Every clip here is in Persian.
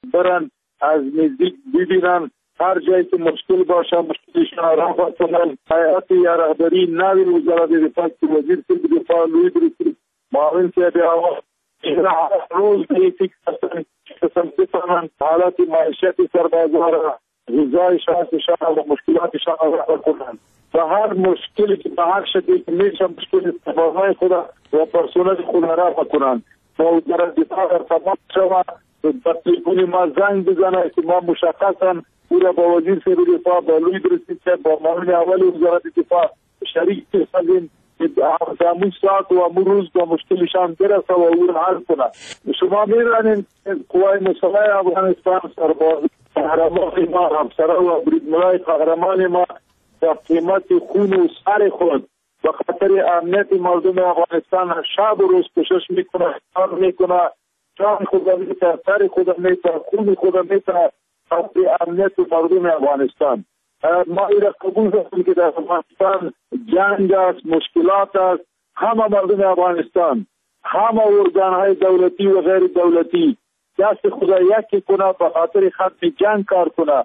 برن از نزدیک ببینن، هر جایی که مشکل باشه مشکلشان رفع کنن. هیئت یا رهبری نوی وزارت دفاع که وزیر صاحب دفاع لوی درستی معاون صاحب هوا روز یک قسم بفهمن حالات معیشت سربازان را، غذای شخصشان و مشکلاتشان رفع کنن و هر مشکلی که به هر شکلی که میشه مشکل سربازان خود و پرسنل خود رفع کنن. با وزارت دفاع ارتباط شود، با تلفن ما زنگ بزنه که ما مشخصا او را با وزیر صاحب دفاع با لوی درستی با معاون اول وزارت دفاع شریک کردیم که همون ساعت و همون روز با مشکلشان برسه و او را حل کنه. شما می‌دانید قوای مسلح افغانستان سرباز قهرمان ما، افسران و بریدمنای قهرمان ما با قیمت خون و سر خود به خاطر امنیت مردم افغانستان شب و روز کوشش میکنه، کار میکنه، جان خود میتونه، سر خود میتونه، خون خود میتونه خاطر امنیت مردم افغانستان. ما ایره قبول داریم که در افغانستان جنگ است، مشکلات است. همه مردم افغانستان، همه ارگانهای دولتی و غیر دولتی دست خدا یکی کنه، به خاطر ختم جنگ کار کنه.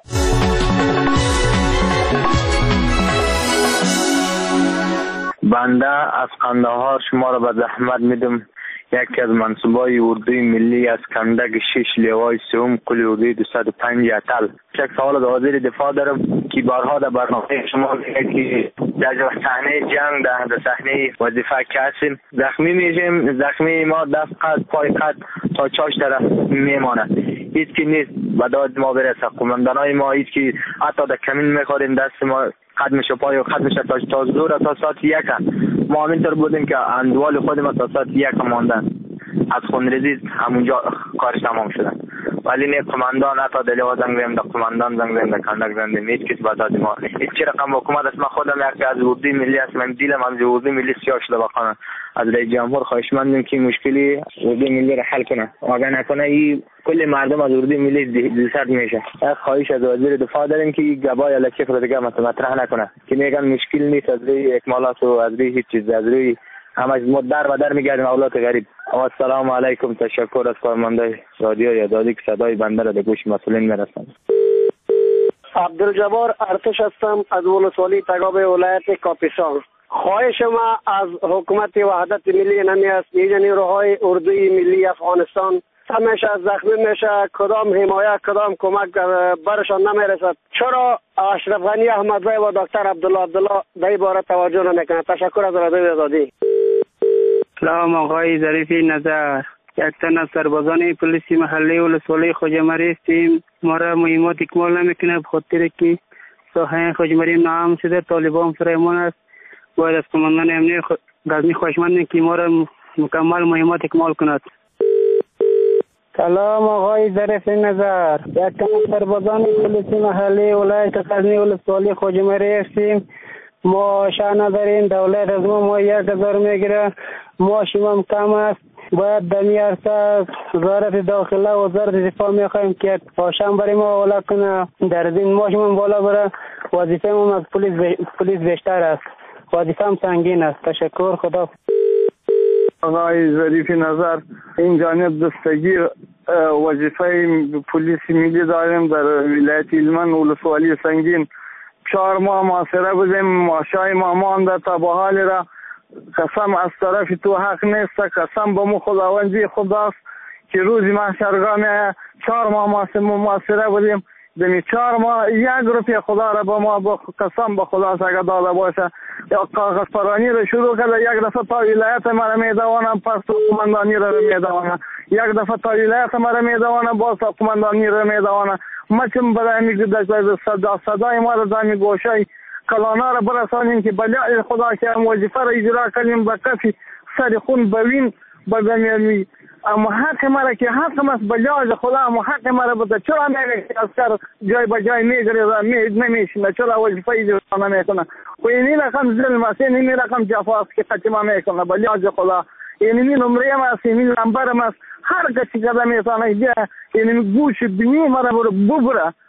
بنده از قندهار شما را به زحمت میدم. یکی از منصوبای اردوی ملی از کندک 6 لیوای سوم کل اردوی 205 اتل. یک سوال از وزیر دفاع دارم که بارها در برنامه شما میگه که در صحنه جنگ در صحنه وظیفه که هستیم زخمی میشیم، زخمی ما دست قد پای قد تا چاش طرف میماند، هیچ کی نیست به داد ما برسه. قماندانای ما هیچ کی حتی در کمین میخوریم، دست ما قد میشه پای و قد میشه تا زور تا ساعت 1 ما همینطور بودیم که اندوال خود ما تا ساعت 1 ماندن از خونریزی همونجا کارش تمام شدن. ولی نه قماندان حتی دلیوا زنگ زدیم، در قماندان زنگ زدیم، در کندک زنگ زدیم، هیچ کس به داد ما هیچ رقم حکومت است. من خودم یکی از اردوی ملی هستم، من دیلم از اردوی ملی سیاه شده بخوام از رئیس جمهور خواهشمندم که مشکلی اردوی ملی را حل کنه. اگر نکنه این کل مردم از اردوی ملی دلسرد میشه. از خواهش از وزیر دفاع داریم که گبای الکی خود دیگه مطرح نکنه که میگن مشکل نیست، از روی اکمالات و از روی هیچ چیز، از روی همش در و در میگردیم اولاد غریب. السلام علیکم، تشکر از کارمندای رادیو یادادی که صدای بنده را به گوش مسئولین میرساند. عبدالجبار ارتش هستم از ولسوالی تگاب ولایت کاپیسا. خواهش ما از حکومت وحدت ملی نمی است این نیروهای اردوی ملی افغانستان همیشه زخمی میشه، کدام حمایت کدام کمک برشان نمیرسد. چرا اشرف غنی احمدزی و دکتر عبدالله در این باره توجه نمیکنه؟ تشکر از رادیو آزادی. سلام آقای ظریفی نظر، یک تن از سربازان پلیس محلی ولسوالی خوجمری هستیم. ما را مهمات اکمال نمیکنه به خاطر که ساحه خوجمری نام شده طالبان فرمان است. باید از کماندان امنیت غزنی خواهشمندیم که ما را مکمل مهمات اکمال کند. سلام آقای ظریفی نظر، یک تن از سربازان پلیس محلی ولایت غزنی ولسوالی خوجمری هستیم. ما شاه نداریم، دولت از ما 1000 میگیره، معاشم کم است. باید دمی عرصه وزارت داخله و وزارت دفاع میخوایم که پاشم برای ما حواله کنه، در این معاشم بالا بره. وظیفه ما از پلیس بیشتر است، وظیفه هم سنگین است. تشکر، خدا. آقای ظریفی نظر، این جانب دستگیر وظیفه پلیس ملی داریم در ولایت هلمند ولسوالی سنگین. 4 ماه محاصره بودیم، ماشای ما مانده تا به حال را. قسم از طرف تو حق نیست، قسم به مو خداوندی خداست که روزی محشرگاه 4 ماه محاصره بودیم. دمی 4 ماه 1 روپیه خدا را به ما قسم به خدا اگر داده باشه. یا کاغذ پرانی را شروع کرده، یک دفعه تا ولایت ما را میدوانم، پس قماندانی را میدوانم، یک دفعه تا ولایت ما را میدوانم، باز تا قماندانی را میدوانم. ما چون برای میگه صدای ما را دمی گوشه کلانا را برسانیم که بلای خدا که وظیفه را اجرا کنیم، به کفی سر خون بوین بدمی. اما حق ما را که حق ما بلای خدا، اما حق ما را بده. چرا میگه اسکر جای به جای میگره نمیشینه؟ چرا وظیفه اجرا نمیکنه؟ و این رقم ظلم است، این رقم جفاست که قطعا میکنه بلای خدا. این نمره ما است، این نمبر ما است. هر کسی که میتونه این گوش بینی ما را ببره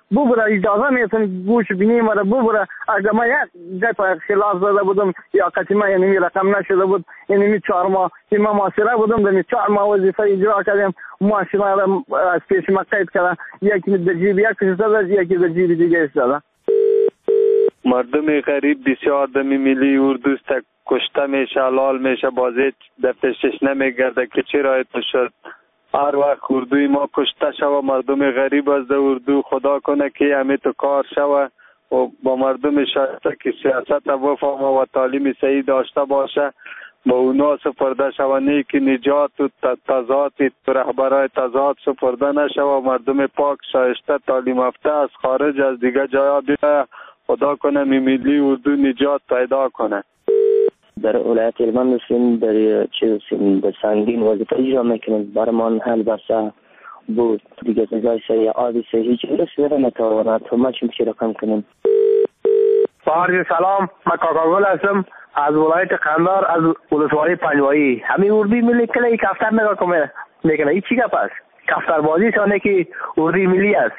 ببره اجازه میتونی گوش بینی مرا ببره. اگر من یک گپ خلاف زده بودم یا قسمه یعنی رقم نشده بود یعنی 4 ماه که من معاشره بودم در 4 ماه وظیفه اجرا کردم معاشره را از پیش ما قید کردن یکی در جیب یک زده یکی در جیب دیگه زده. مردم غریب بسیار در ملی اردو کشته میشه لال میشه بازی در پیشش نمیگرده که چرا تو شد. هر وقت اردوی ما کشته شوه مردم غریب از در اردو خدا کنه که همه تو کار شوه و با مردم شایسته که سیاست وفهم و تعلیم صحیح داشته باشه با اونا سپرده شوه نه که نجات و تضاد رهبرای تضاد سپرده نشوه مردم پاک شایسته تعلیم یافته از خارج از دیگه جایا بیا خدا کنه ملی اردو نجات پیدا کنه. در ولایت هلمند هستیم در در سنگین وظیفه اجرا میکنیم برمان حل بسه بود دیگه غذای صحیح آبی صحیح هیچ رسیده نتواند تو ما چی رقم کنیم. سلام من کاکاگل هستم از ولایت قندار از ولسوالی پنجوایی. همین اردوی ملی کلی کفتر نگاه میکنه این چی گپ است؟ کفتر بازی شانه که اردوی ملی است.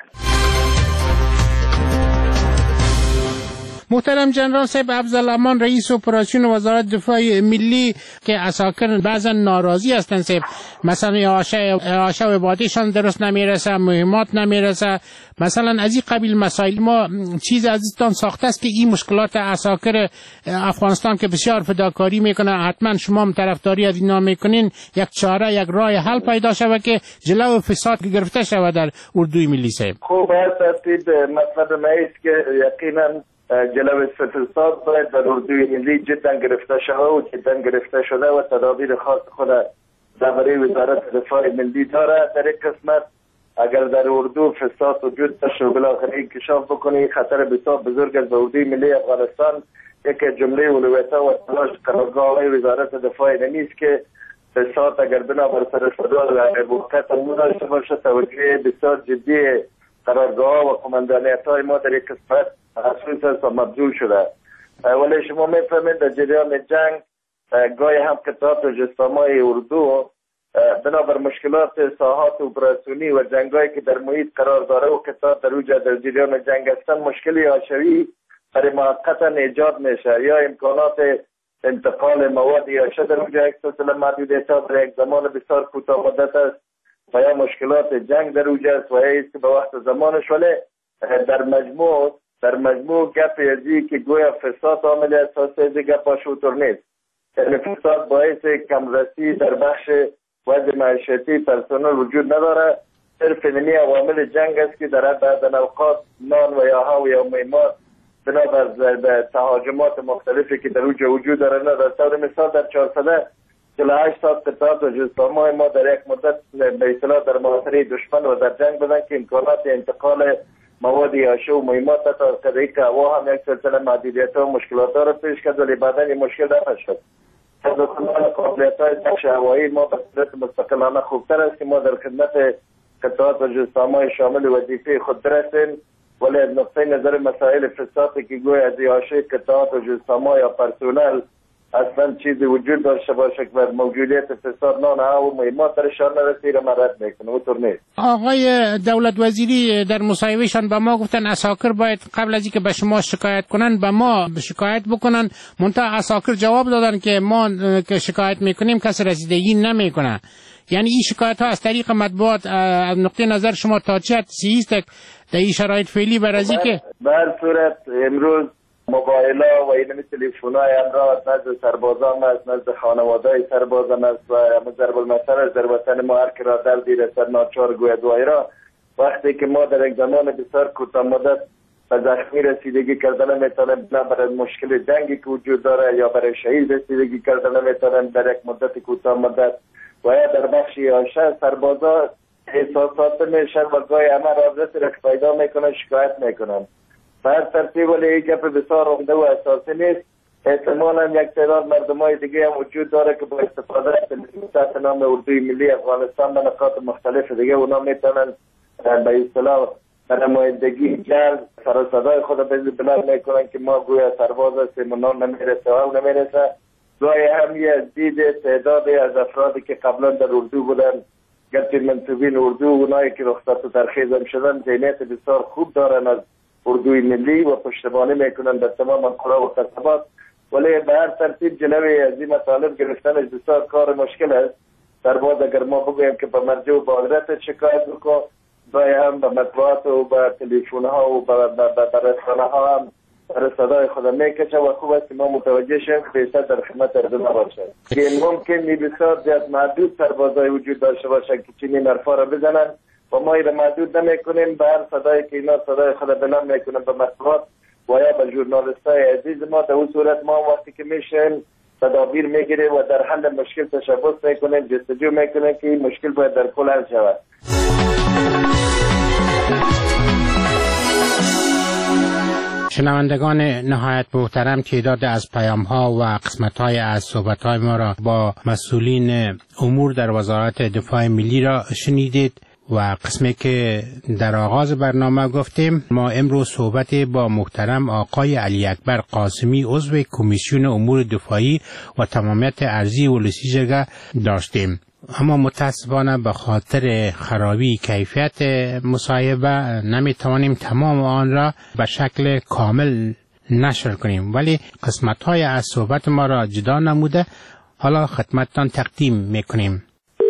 محترم جنرال صاحب افضل امان رئیس اپراسیون وزارت دفاع ملی که عساکر بعضا ناراضی هستند صاحب مثلا اعاشه و بادیشان درست نمیرسه مهمات نمیرسه مثلا از این قبیل مسائل ما چیز عزیزتان ساخته است که این مشکلات عساکر افغانستان که بسیار فداکاری میکنه حتما شما هم طرفداری از اینا میکنین یک چاره یک راه حل پیدا شود که جلو فساد گرفته شود در اردوی ملی صاحب. خوب است مطلب ما است که یقینا جلوه فساد باید در اردوی ملی جدا گرفته شده و جدا گرفته شده و تدابیر خاص خود درباره وزارت دفاع ملی داره. در یک قسمت اگر در اردو فساد وجود داشت و بالاخره انکشاف بکنی خطر بسیار بزرگ از اردوی ملی افغانستان یک جمله اولویت و تلاش قرارگاه وزارت دفاع نیست که فساد اگر بنابر سر صدا و موقت داشته باشه توجه بسیار جدی قرارگاه و قماندانیت‌های ما در یک قسمت خصوص است و مبذول شده. ولی شما میفهمید در جریان جنگ گاهی هم قطعات و جسامای اردو بنابر مشکلات ساحات اپراسیونی و جنگایی که در محیط قرار داره و قطعات در جریان جنگ هستن مشکلی حاشیه‌ای برای موقتا ایجاد میشه یا امکانات انتقال مواد یا در اونجا یک سلسله محدودیت‌ها در یک زمان بسیار کوتاه مدت است و یا مشکلات جنگ در اونجا است و یا است به وقت زمانش. ولی در مجموع گپ ازی که گویا فساد عامل اساسی از گپ شوتر نیست. یعنی فساد باعث کمرسی در بخش وضع معیشتی پرسنل وجود نداره. صرف اینمی عوامل جنگ است که در بعض اوقات نان و یا و یا میمات بنابر تهاجمات مختلفی که در اونجا وجود داره نداره. طور مثال در 448 قطعات و جسامای ما در یک مدت به اصطلاح در محاصره دشمن و در جنگ بودن که امکانات انتقال مواد یاشه و مهمات تا قدری که هوا هم یک سلسله محدودیت‌ها و مشکلات را پیش کرد ولی بعدا این مشکل حل شد. تداخل قابلیت‌های بخش هوایی ما به صورت مستقلانه خوبتر است که ما در خدمت قطعات و جسامای شامل وظیفه خود برسیم. ولی از نقطه نظر مسائل فسادی که گویا از یاشه قطعات و جسامای یا پرسونل اصلا چیزی وجود داشته باشه که بر موجودیت فساد نان و مهمات درشان نرسی را مرد میکنه اونطور نیست. آقای دولت وزیری در مصاحبهشان به ما گفتن عساکر باید قبل از اینکه به شما شکایت کنن به ما شکایت بکنن. منتها عساکر جواب دادن که ما که شکایت میکنیم کسی رسیدگی نمیکنه. یعنی این شکایت ها از طریق مطبوعات از نقطه نظر شما تا چه حد صحیح است در این شرایط فعلی برای که به هر صورت امروز موبایل‌ها و این تلفن‌های امراض نزد سربازان است نزد خانواده‌های سربازان است و ضرب المثل از در وطن ما هر که را دردی رسد ناچار گوید وایرا. وقتی که ما در یک زمان بسیار کوتاه مدت به زخمی رسیدگی کردن نمیتونیم نه برای مشکل جنگی که وجود داره یا برای شهید رسیدگی کردن نمیتونیم در یک مدت کوتاه مدت و یا در بخش یاشه سربازا احساسات میشن و گاهی همه رابطه را پیدا میکنن شکایت میکنن. هر ترتیب ولی یک گپ بسیار عمده و اساسی نیست. احتمالا یک تعداد مردمای دیگه هم وجود داره که با استفاده از تحت نام اردوی ملی افغانستان به نقاط مختلف دیگه اونا میتونن به اصطلاح نمایندگی جلب سرصدای خود بلند میکنن که ما گویا سرباز هستیم و نام نمیرسه و نمیرسه. گاهی هم یه دید تعدادی از افرادی که قبلا در اردو بودن گرچه منصوبین اردو اونایی که رخصت و ترخیص هم شدن ذهنیت بسیار خوب دارن از اردوی ملی و پشتیبانی میکنن در تمام قرى و قصبات، ولی به هر ترتیب جلوی از این مطالب گرفتنش بسیار کار مشکل است. در بعد اگر ما بگویم که به مرجع و بادرت شکایت بکن، باید هم به مطبوعات و به تلفن ها و به رسانه ها هم صدای خود میکشه و خوب است ما متوجه شیم که بیشتر در خدمت اردو نباشد. که ممکنی بسیار زیاد محدود سربازای وجود داشته باشد که چنین حرفا را بزنن و ما ایره محدود نمیکنیم به هر صدایی که اینا صدای خود بلند میکنن به مطبوعات و یا به ژورنالیستای عزیز ما. در اون صورت ما وقتی که میشیم تدابیر میگیریم و در حل مشکل تشبث میکنیم، جستجو میکنیم که این مشکل باید در کل حل شود. شنوندگان نهایت محترم، تعداد از پیام‌ها و قسمت‌های از صحبت‌های ما را با مسئولین امور در وزارت دفاع ملی را شنیدید و قسمی که در آغاز برنامه گفتیم، ما امروز صحبت با محترم آقای علی اکبر قاسمی عضو کمیسیون امور دفاعی و تمامیت ارضی ولسی جرگه داشتیم. اما متاسفانه به خاطر خرابی کیفیت مصاحبه نمیتوانیم تمام آن را به شکل کامل نشر کنیم، ولی قسمت‌های از صحبت ما را جدا نموده حالا خدمتتان تقدیم میکنیم.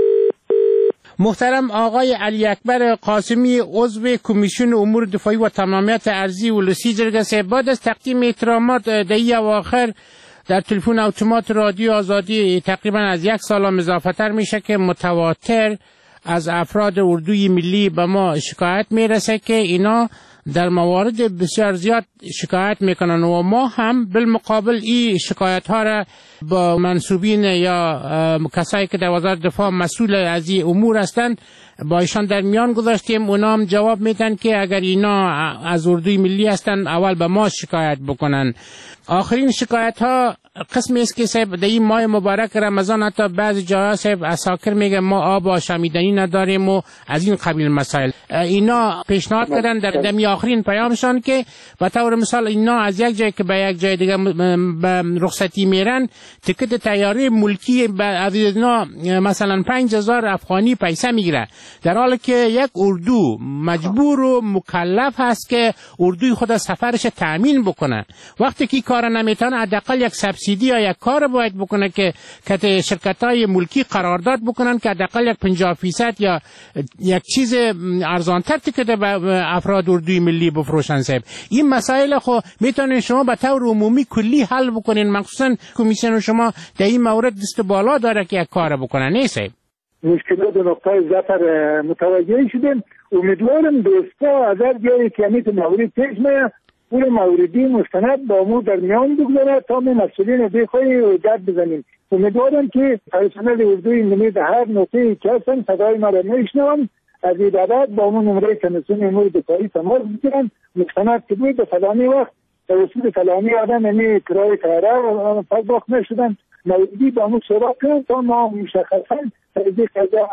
محترم آقای علی اکبر قاسمی عضو کمیسیون امور دفاعی و تمامیت ارضی ولسی جرگه، بعد از تقدیم احترامات در اواخر در تلفن اتومات رادیو آزادی تقریبا از 1 سال هم اضافه تر میشه که متواتر از افراد اردوی ملی به ما شکایت میرسه که اینا در موارد بسیار زیاد شکایت میکنن و ما هم بالمقابل این شکایت ها را با منصوبین یا کسایی که در وزارت دفاع مسئول از این امور هستند با ایشان در میان گذاشتیم. اونا هم جواب میدن که اگر اینا از اردوی ملی هستند اول به ما شکایت بکنن. آخرین شکایت ها قسمی است که صاحب در این ماه مبارک رمضان حتی بعضی جاها صاحب اساکر میگه ما آب آشامیدنی نداریم و از این قبیل مسائل. اینا پیشنهاد کردن در دمی آخرین پیامشان که به طور مثال اینا از یک جای که به یک جای دیگه به رخصتی میرن تیکت طیاره ملکی از اینا مثلا 5000 افغانی پیسه میگیره، در حالی که یک اردو مجبور و مکلف هست که اردوی خود سفرش تامین بکنه. وقتی که کار نمیتونه حداقل یک سبسیدی یا یک کار باید بکنه که شرکت‌های ملکی قرارداد بکنن که حداقل یک 50% یا یک چیز ارزان‌تر تیکت به افراد اردوی ملی بفروشن. صاحب این مسائل خو میتونین شما به طور عمومی کلی حل بکنین، مخصوصا کمیسیون شما در این مورد دست بالا داره که یک کار بکنن. نیست مشکلات و نقطه ضعف متوجه شدیم. امیدوارم دوستا از هر جایی که همیت مورد پیش میاد اون موردی مستند با مو در میان بگذاره تا ما مسئولین بخواهی جد بزنیم. امیدوارم که پرسنل اردوی ملی در هر نقطه‌ای که هستن صدای ما را میشنوند، از این بعد با مو نمره کمیسیون امور دفاعی تماس بگیرن، مستند که بود به فلانی وقت توسط فلانی آدم یعنی کرای طیاره پرداخت نشدن موردی با مو صحبت کنن تا ما مشخصا از این قضا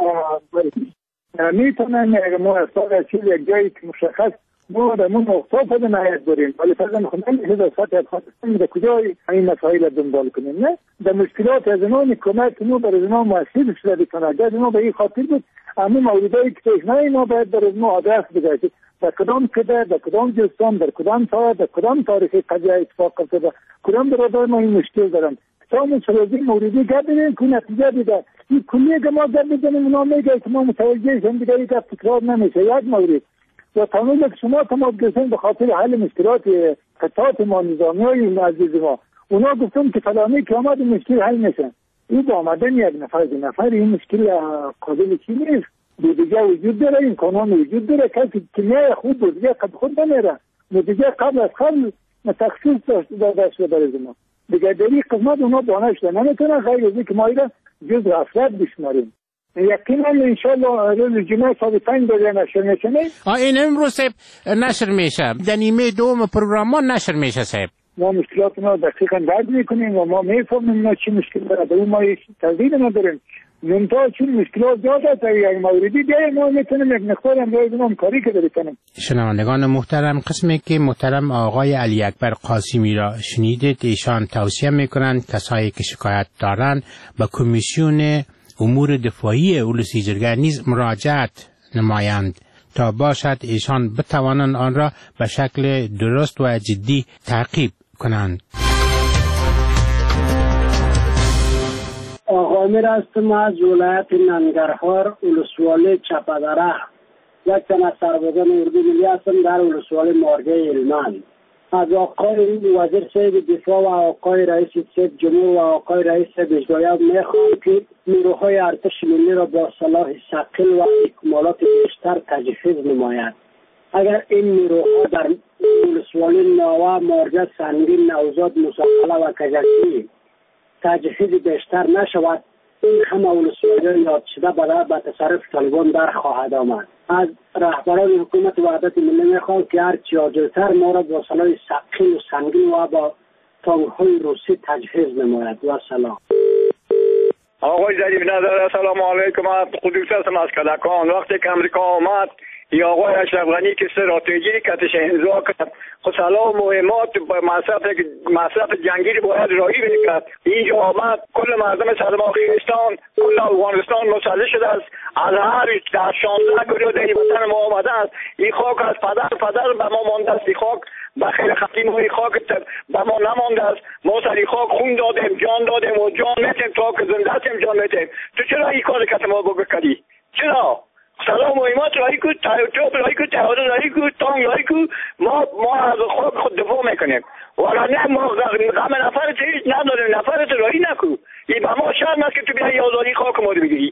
میتونن ما اصلا چیز یک جایی که مشخص ما در من نقطه خود نهایت بریم، ولی فرضاً خودم میشه در سطح خودم در کجای این مسائل دنبال کنیم. نه در مشکلات از اونان کمک ما برای اونان موثر شده بکنه. اگر ما به این خاطر بود اما موردایی که توش نه ما باید برای ما آدرس بگیریم در کدام کده، در کدام جلسان، در کدام ساعت، در کدام تاریخی قضیه اتفاق افتاده، کدام برادر ما این مشکل دارن تا من سرازی موردی گردیم که نتیجه بیده. این کلیه که ما گردیم اونا میگه که ما متوجه شدیم دیگه یک تکرار نمیشه. یک مورد و تمام که شما تمام گفتن به خاطر حل مشکلات قطعات ما نظامی های عزیز ما اونا گفتن که فلانی که آمد مشکل حل نشن. این با آمدن یک نفر این مشکل قابل چی نیست. دیگه وجود داره، این قانون وجود داره، کسی که نه خود بود دیگه قد خود نمیره دیگه قبل از قبل تخصیص داشته برای ما دیگه در این قسمت اونا بانه شده نمیتونن غیر از اینکه ما ایره جز غفلت بشماریم. یقینا انشالله روز جمعه ساعت 5 نشر میشه. این امروز نشر میشه، در نیمه دوم پروگرام ما نشر میشه. صاحب ما مشکلات ما دقیقا درک میکنیم و ما میفهمیم ما چی مشکل داره، به اون ما تردید نداریم. منتها چون مشکلات زیاده تا یک موردی دیگه ما میتونیم یک مقدار هم کاری که بکنیم. شنوندگان محترم، قسمی که محترم آقای علی اکبر قاسمی را شنیدید، ایشان توصیه میکنند کسایی که شکایت دارند به کمیسیون امور دفاعی اولوسی جرگه نیز مراجعت نمایند تا باشد ایشان بتوانند آن را به شکل درست و جدی تعقیب کنند. آقا امیر هستم از ولایت ننگرهار ولسوالی چپدره. یک تن از سربازان اردوی ملی هستم در ولسوالی مارگه علمان. از آقای وزیر صاحب دفاع و آقای رئیس صاحب جمهور و آقای رئیس اجرایی میخوام که نیروهای ارتش ملی را با سلاح ثقیل و اکمالات بیشتر تجهیز نماید. اگر این نیروها در ولسوالی ناوه، مارگه، سنگین، نوزاد، مساقله و کجکی تجهیز بیشتر نشود، این همه ولسوالی یاد شده به تصرف طالبان در خواهد آمد. از رهبران حکومت وحدت ملی میخوام که هرچی عاجلتر ما را با سلاح ثقیل و سنگین و با تانک‌های روسی تجهیز نماید. و سلام. آقای ظریف نظر، سلام علیکم. قدوس هستم از کلکان. وقتی که امریکا آمد یا آقای اشرف غنی که استراتژی کتش امضا کرد، خود سلاح مهمات مصرف جنگی باید راهی بکرد. اینجا آمد کل مردم صدماخیستان، کل افغانستان مسلح شده است. از هر 16 گروه در وطن ما آمده است. این خاک از پدر به ما مانده است. این خاک بخیر خطیم های خاک به ما نمانده است. ما سر این خاک خون دادیم، جان دادیم و جان میتیم تا که زنده هستیم جان میتیم. تو چرا این کار که ما بکردی؟ چرا؟ سلام مهمات راهی کو، توپ راهی کو، تهاده راهی کو، تانگ راهی کو. ما از خود دفاع میکنیم. ولی نه ما غم نفرت هیچ نداریم، نفرت راهی نکو. این به ما شرم است که تو بیایی آزادی خاک ما رو بگیری.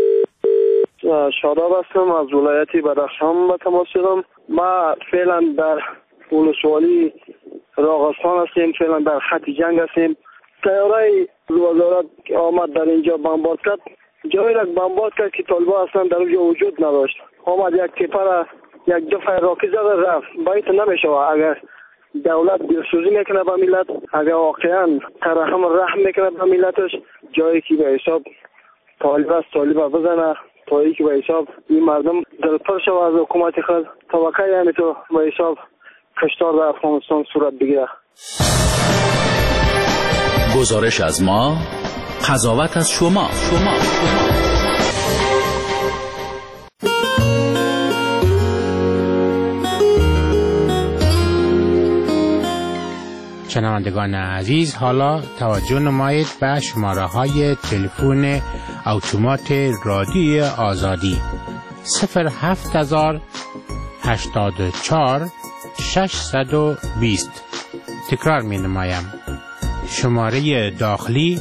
شاداب هستم از ولایت بدخشان به تماس شدم. ما فعلا در ولسوالی راغستان هستیم، فعلا در خط جنگ هستیم. طیاره وزارت که آمد در اینجا بمبارد کرد، جایی را بمبارد کرد که طالبان اصلا در اونجا وجود نداشت. آمد یک تیپه را یک دفعه راکی زده رفت. باید نمیشه اگر دولت دلسوزی میکنه به ملت، اگر واقعا ترحم رحم میکنه به ملتش، جایی که به حساب طالب است طالب بزنه، تایی که به حساب این مردم دلپر شو از حکومت خود توقع یعنی تو به حساب کشتار در افغانستان صورت بگیره. گزارش از ما، قضاوت از شما. شنوندگان عزیز، حالا توجه نمایید به شماره های تلفن اتومات رادیوی آزادی 07084 620. تکرار می نمایم. شماره داخلی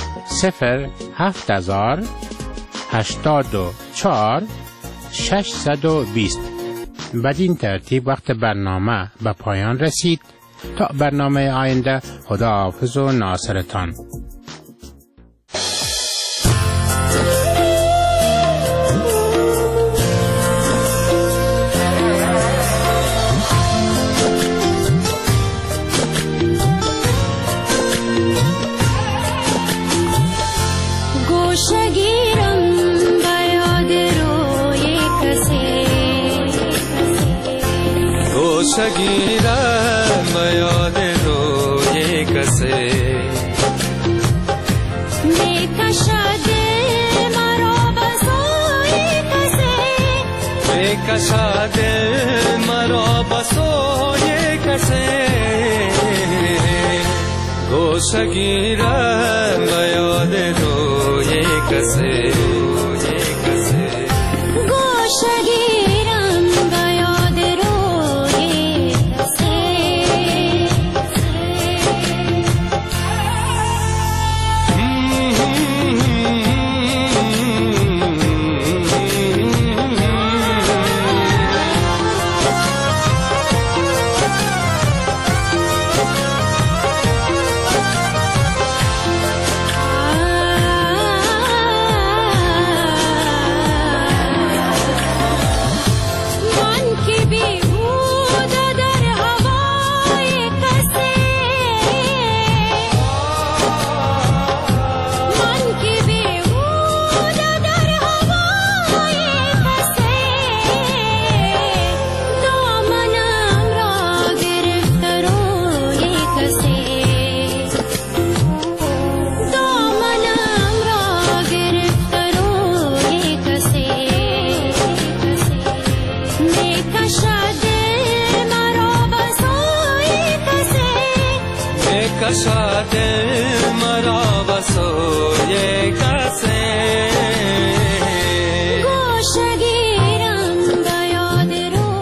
07084 620. بدین ترتیب وقت برنامه به پایان رسید. تا برنامه آینده، خداحافظ و ناصرتان. شگیرم به یاد روی کسی میکشد مرا به سوی کسی میکشد مرا به سوی کسی گوشه گیرم به یاد روی کسی گوشه کشا دل مرا بسوی کسی